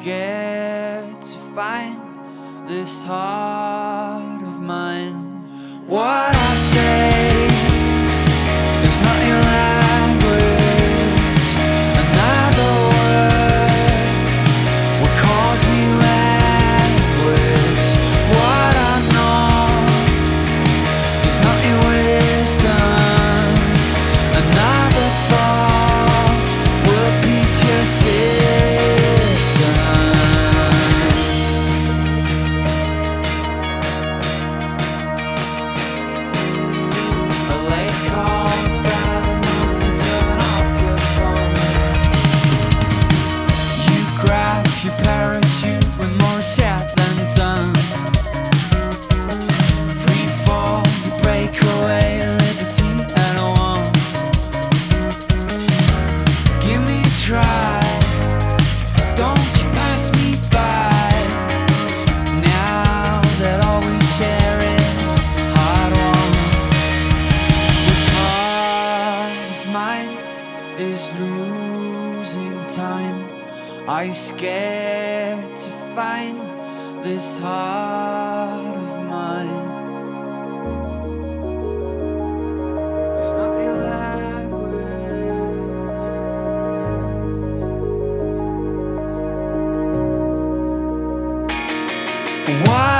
scared to find this heart of mine. What I say is not your language. Another word will cause you anguish. What I know is not your wisdom. Another thought will beat your system. A late call's better than you turn off your phone. You grab your parachute when more said than done. Free fall, you break away, liberty and want. Give me a try, don't you pass me by. Now that all we share is hard-won. This heart of mine is losing time. Are you scared to find this heart of mine? It's not your language. Why